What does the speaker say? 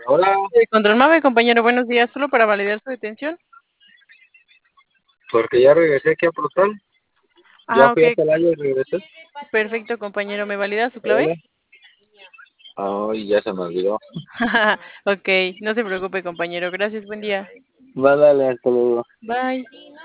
Hola, Control Mave, compañero, buenos días. Solo para validar su detención. porque ya regresé aquí a Portal. Ya Ah, fui a ok. Celaya y regresé. Perfecto, compañero. ¿Me valida su clave? Hola. Ay, ya se me olvidó. Ok, no se preocupe, compañero. Gracias, buen día. Va, dale, hasta luego. Bye.